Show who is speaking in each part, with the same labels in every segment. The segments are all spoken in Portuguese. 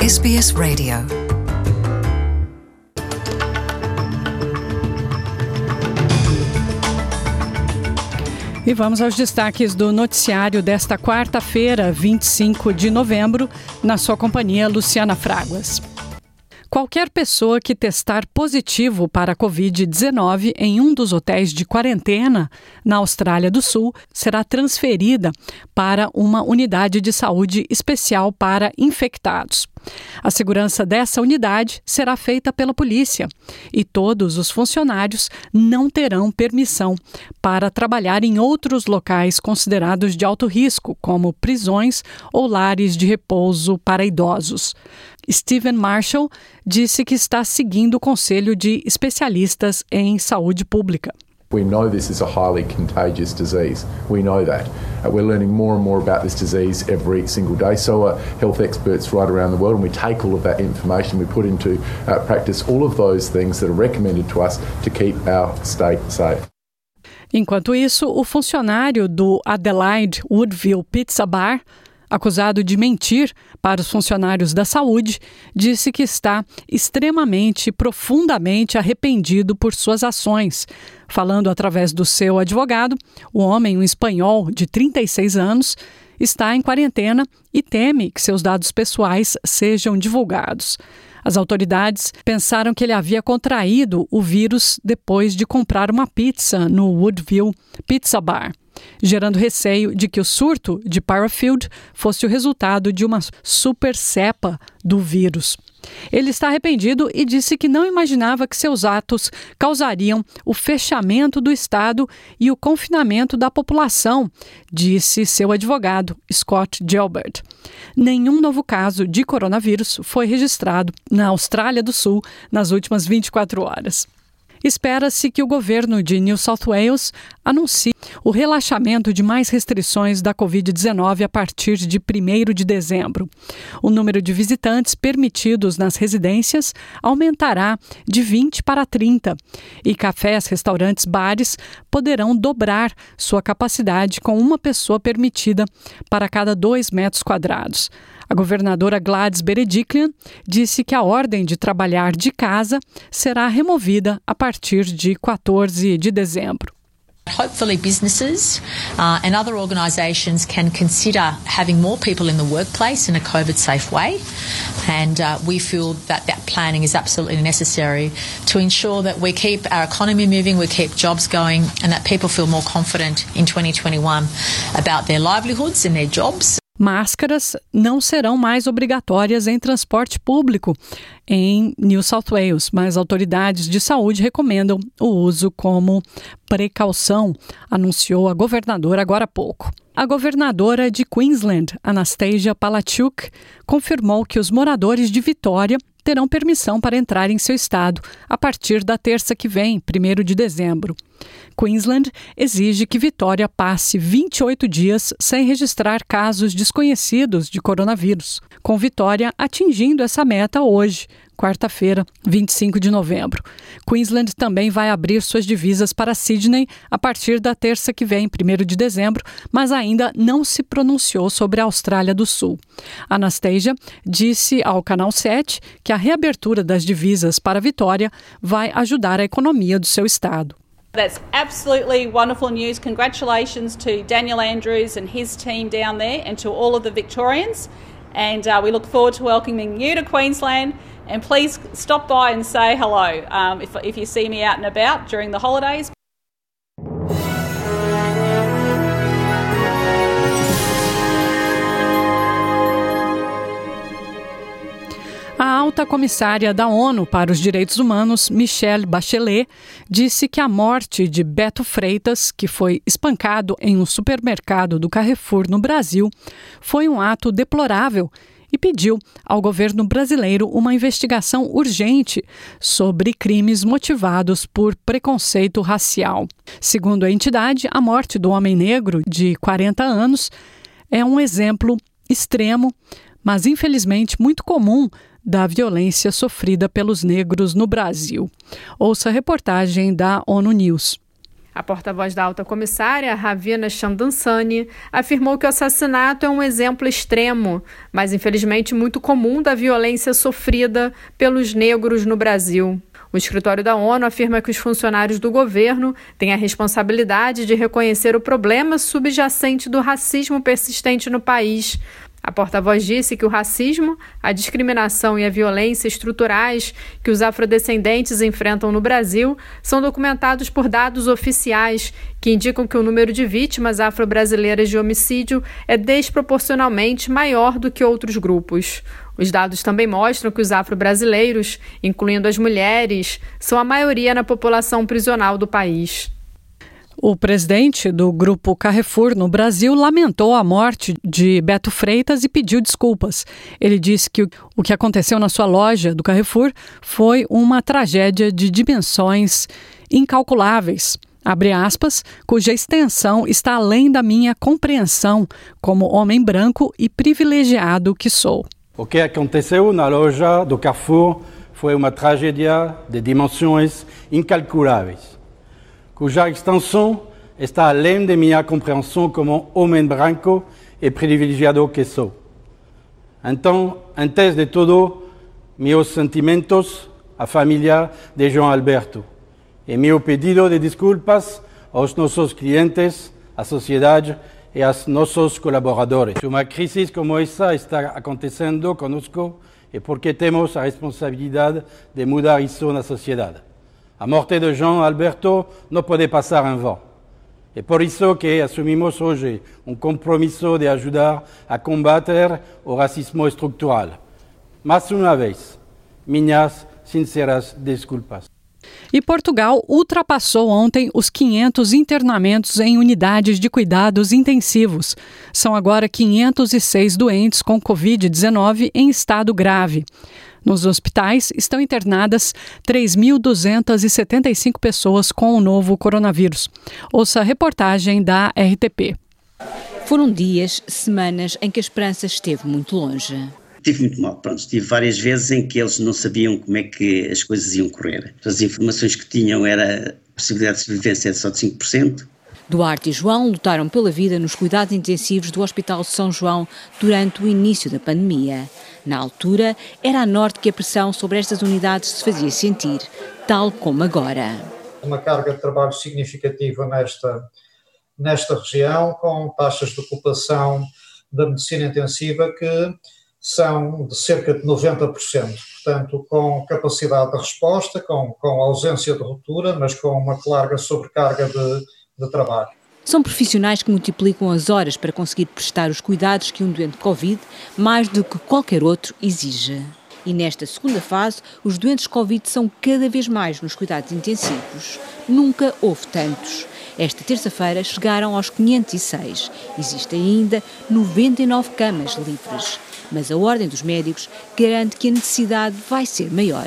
Speaker 1: SBS Radio. E vamos aos destaques do noticiário desta quarta-feira, 25 de novembro, na sua companhia, Luciana Fraguas. Qualquer pessoa que testar positivo para a Covid-19 em um dos hotéis de quarentena na Austrália do Sul será transferida para uma unidade de saúde especial para infectados. A segurança dessa unidade será feita pela polícia e todos os funcionários não terão permissão para trabalhar em outros locais considerados de alto risco, como prisões ou lares de repouso para idosos. Stephen Marshall disse que está seguindo o conselho de especialistas em saúde pública.
Speaker 2: We know this is a highly contagious disease. We know that. We're learning more and more about this disease every single day. So are health experts right around the world, and we take all of that information, we put into practice all of those things that are recommended to us to keep our state safe.
Speaker 1: Enquanto isso, o funcionário do Adelaide Woodville Pizza Bar, acusado de mentir para os funcionários da saúde, disse que está extremamente e profundamente arrependido por suas ações. Falando através do seu advogado, o homem, um espanhol de 36 anos, está em quarentena e teme que seus dados pessoais sejam divulgados. As autoridades pensaram que ele havia contraído o vírus depois de comprar uma pizza no Woodville Pizza Bar, gerando receio de que o surto de Parafield fosse o resultado de uma super cepa do vírus. Ele está arrependido e disse que não imaginava que seus atos causariam o fechamento do estado e o confinamento da população, disse seu advogado, Scott Gilbert. Nenhum novo caso de coronavírus foi registrado na Austrália do Sul nas últimas 24 horas. Espera-se que o governo de New South Wales anuncie o relaxamento de mais restrições da Covid-19 a partir de 1º de dezembro. O número de visitantes permitidos nas residências aumentará de 20 para 30 e cafés, restaurantes, bares poderão dobrar sua capacidade com uma pessoa permitida para cada 2 metros quadrados. A governadora Gladys Berejiklian disse que a ordem de trabalhar de casa será removida a partir de 14 de dezembro.
Speaker 3: Hopefully businesses and other organisations can consider having more people in the workplace in a COVID-safe way, and we feel that planning is absolutely necessary to ensure that we keep our economy moving, we keep jobs going, and that people feel more confident in 2021 about their livelihoods and their jobs.
Speaker 1: Máscaras não serão mais obrigatórias em transporte público em New South Wales, mas autoridades de saúde recomendam o uso como precaução, anunciou a governadora agora há pouco. A governadora de Queensland, Anastasia Palaszczuk, confirmou que os moradores de Vitória terão permissão para entrar em seu estado a partir da terça que vem, 1º de dezembro. Queensland exige que Vitória passe 28 dias sem registrar casos desconhecidos de coronavírus, com Vitória atingindo essa meta hoje, quarta-feira, 25 de novembro. Queensland também vai abrir suas divisas para Sydney a partir da terça que vem, 1º de dezembro, mas ainda não se pronunciou sobre a Austrália do Sul. Anastasia disse ao Canal 7 que a reabertura das divisas para Vitória vai ajudar a economia do seu estado.
Speaker 4: That's absolutely wonderful news. Congratulations to Daniel Andrews and his team down there and to all of the Victorians. And we look forward to welcoming you to Queensland. And please stop by and say hello if you see me out and about during the holidays.
Speaker 1: A alta comissária da ONU para os Direitos Humanos, Michelle Bachelet, disse que a morte de Beto Freitas, que foi espancado em um supermercado do Carrefour no Brasil, foi um ato deplorável e pediu ao governo brasileiro uma investigação urgente sobre crimes motivados por preconceito racial. Segundo a entidade, a morte do homem negro de 40 anos é um exemplo extremo, mas infelizmente muito comum, da violência sofrida pelos negros no Brasil. Ouça a reportagem da ONU News.
Speaker 5: A porta-voz da alta comissária, Ravina Shamdasani, afirmou que o assassinato é um exemplo extremo, mas infelizmente muito comum da violência sofrida pelos negros no Brasil. O escritório da ONU afirma que os funcionários do governo têm a responsabilidade de reconhecer o problema subjacente do racismo persistente no país. A porta-voz disse que o racismo, a discriminação e a violência estruturais que os afrodescendentes enfrentam no Brasil são documentados por dados oficiais que indicam que o número de vítimas afro-brasileiras de homicídio é desproporcionalmente maior do que outros grupos. Os dados também mostram que os afro-brasileiros, incluindo as mulheres, são a maioria na população prisional do país.
Speaker 1: O presidente do Grupo Carrefour no Brasil lamentou a morte de Beto Freitas e pediu desculpas. Ele disse que o que aconteceu na sua loja do Carrefour foi uma tragédia de dimensões incalculáveis, abre aspas, cuja extensão está além da minha compreensão como homem branco e privilegiado que sou.
Speaker 6: O que aconteceu na loja do Carrefour foi uma tragédia de dimensões incalculáveis, cuja extensão está além de minha compreensão como homem branco e privilegiado que sou. Então, antes de tudo, meus sentimentos à família de João Alberto e meu pedido de desculpas aos nossos clientes, à sociedade e aos nossos colaboradores. Uma crise como essa está acontecendo conosco e porque temos a responsabilidade de mudar isso na sociedade. A morte de João Alberto não pode passar em vão. É por isso que assumimos hoje compromisso de ajudar a combater o racismo estrutural. Mais uma vez, minhas sinceras desculpas.
Speaker 1: E Portugal ultrapassou ontem os 500 internamentos em unidades de cuidados intensivos. São agora 506 doentes com Covid-19 em estado grave. Nos hospitais estão internadas 3.275 pessoas com o novo coronavírus. Ouça a reportagem da RTP.
Speaker 7: Foram dias, semanas em que a esperança esteve muito longe.
Speaker 8: Tive muito mal, tive várias vezes em que eles não sabiam como é que as coisas iam correr. As informações que tinham era a possibilidade de sobrevivência só de 5%.
Speaker 7: Duarte e João lutaram pela vida nos cuidados intensivos do Hospital de São João durante o início da pandemia. Na altura, era a norte que a pressão sobre estas unidades se fazia sentir, tal como agora.
Speaker 9: Uma carga de trabalho significativa nesta região, com taxas de ocupação da medicina intensiva que são de cerca de 90%, portanto com capacidade de resposta, com ausência de ruptura, mas com uma larga sobrecarga de trabalho.
Speaker 7: São profissionais que multiplicam as horas para conseguir prestar os cuidados que um doente Covid, mais do que qualquer outro, exige. E nesta segunda fase, os doentes Covid são cada vez mais nos cuidados intensivos. Nunca houve tantos. Esta terça-feira chegaram aos 506. Existem ainda 99 camas livres. Mas a Ordem dos Médicos garante que a necessidade vai ser maior.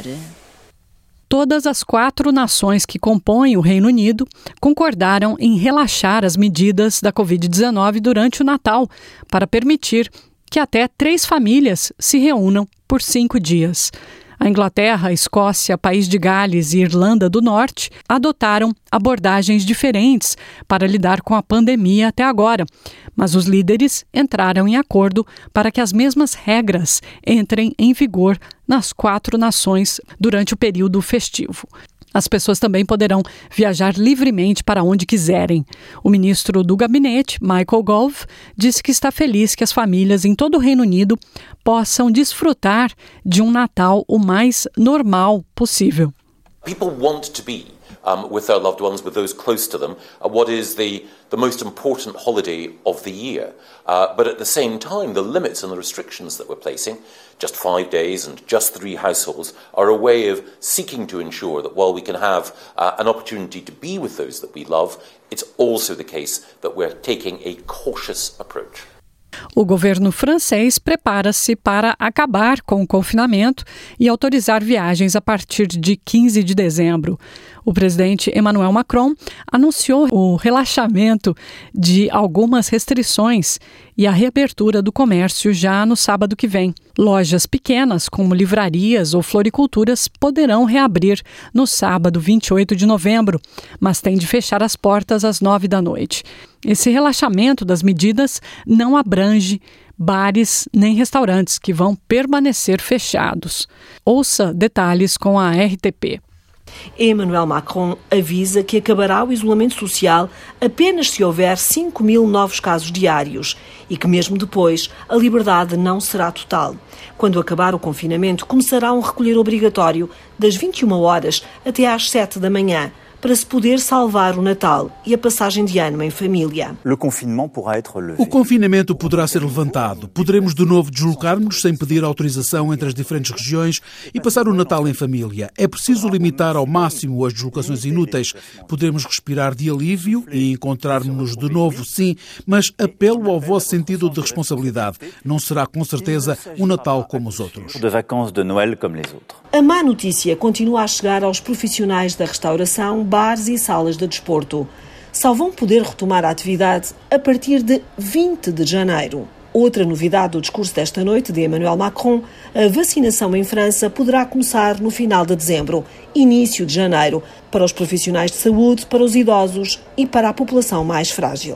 Speaker 1: Todas as 4 nações que compõem o Reino Unido concordaram em relaxar as medidas da Covid-19 durante o Natal, para permitir que até 3 famílias se reúnam por 5 dias. A Inglaterra, a Escócia, País de Gales e Irlanda do Norte adotaram abordagens diferentes para lidar com a pandemia até agora, mas os líderes entraram em acordo para que as mesmas regras entrem em vigor nas 4 nações durante o período festivo. As pessoas também poderão viajar livremente para onde quiserem. O ministro do Gabinete, Michael Gove, disse que está feliz que as famílias em todo o Reino Unido possam desfrutar de um Natal o mais normal possível.
Speaker 10: People want to be with their loved ones, with those close to them, what is the most important holiday of the year. But at the same time, the limits and the restrictions that we're placing, just 5 days and just 3 households, are a way of seeking to ensure that while we can have an opportunity to be with those that we love, it's also the case that we're taking a cautious approach.
Speaker 1: O governo francês prepara-se para acabar com o confinamento e autorizar viagens a partir de 15 de dezembro. O presidente Emmanuel Macron anunciou o relaxamento de algumas restrições e a reabertura do comércio já no sábado que vem. Lojas pequenas, como livrarias ou floriculturas, poderão reabrir no sábado, 28 de novembro, mas têm de fechar as portas às 9 da noite. Esse relaxamento das medidas não abrange bares nem restaurantes, que vão permanecer fechados. Ouça detalhes com a RTP.
Speaker 11: Emmanuel Macron avisa que acabará o isolamento social apenas se houver 5.000 novos casos diários e que mesmo depois a liberdade não será total. Quando acabar o confinamento, começará um recolher obrigatório das 21 horas até às 7 da manhã, para se poder salvar o Natal e a passagem de ano em família.
Speaker 12: O confinamento poderá ser levantado. Poderemos de novo deslocar-nos sem pedir autorização entre as diferentes regiões e passar o Natal em família. É preciso limitar ao máximo as deslocações inúteis. Poderemos respirar de alívio e encontrar-nos de novo, sim, mas apelo ao vosso sentido de responsabilidade. Não será, com certeza, um Natal como os outros.
Speaker 11: A má notícia continua a chegar aos profissionais da restauração, bares e salas de desporto. Só vão poder retomar a atividade a partir de 20 de janeiro. Outra novidade do discurso desta noite de Emmanuel Macron, a vacinação em França poderá começar no final de dezembro, início de janeiro, para os profissionais de saúde, para os idosos e para a população mais frágil.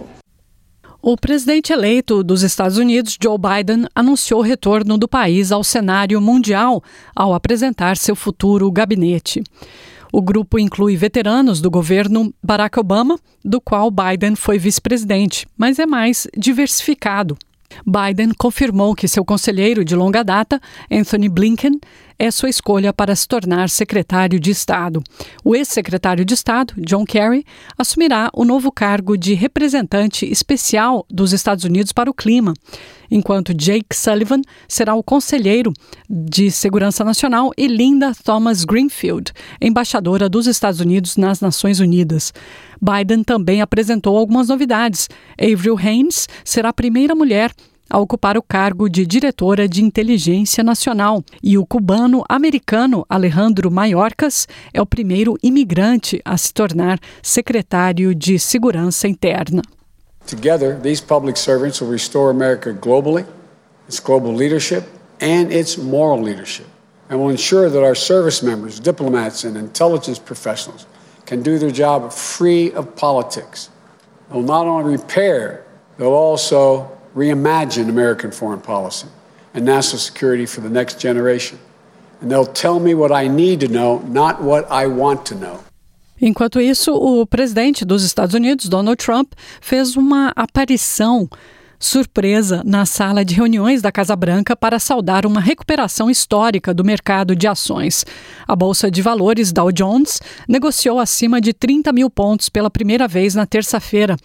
Speaker 1: O presidente eleito dos Estados Unidos, Joe Biden, anunciou o retorno do país ao cenário mundial ao apresentar seu futuro gabinete. O grupo inclui veteranos do governo Barack Obama, do qual Biden foi vice-presidente, mas é mais diversificado. Biden confirmou que seu conselheiro de longa data, Anthony Blinken, é sua escolha para se tornar secretário de Estado. O ex-secretário de Estado, John Kerry, assumirá o novo cargo de representante especial dos Estados Unidos para o clima, enquanto Jake Sullivan será o conselheiro de Segurança Nacional e Linda Thomas-Greenfield, embaixadora dos Estados Unidos nas Nações Unidas. Biden também apresentou algumas novidades. Avril Haines será a primeira mulher a ocupar o cargo de diretora de inteligência nacional e o cubano-americano Alejandro Mayorkas é o primeiro imigrante a se tornar secretário de Segurança Interna.
Speaker 13: Together, these public servants will restore America globally, its global leadership, and its moral leadership, and will ensure that our service members, diplomats, and intelligence professionals can do their job free of politics. They'll not only repair, they'll also reimagine American foreign policy and national security for the next generation. And they'll tell me what I need to know, not what I want to know.
Speaker 1: Enquanto isso, o presidente dos Estados Unidos, Donald Trump, fez uma aparição surpresa na sala de reuniões da Casa Branca para saudar uma recuperação histórica do mercado de ações. A Bolsa de Valores Dow Jones negociou acima de 30 mil pontos pela primeira vez na terça-feira,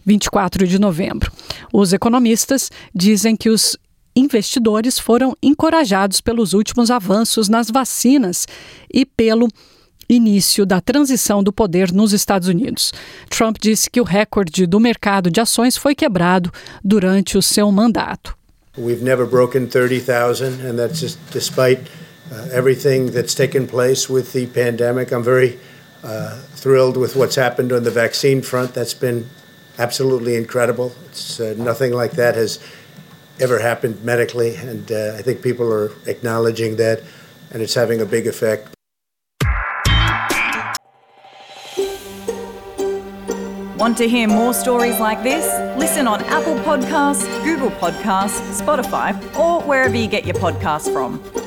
Speaker 1: 24 de novembro. Os economistas dizem que os investidores foram encorajados pelos últimos avanços nas vacinas e pelo início da transição do poder nos Estados Unidos. Trump disse que o recorde do mercado de ações foi quebrado durante o seu mandato.
Speaker 14: We've never broken 30,000 and that's just despite everything that's taken place with the pandemic. I'm very thrilled with what's happened on the vaccine front. That's been absolutely incredible. It's nothing like that has ever happened medically and I think people are acknowledging that and it's having a big effect.
Speaker 15: Want to hear more stories like this? Listen on Apple Podcasts, Google Podcasts, Spotify, or wherever you get your podcasts from.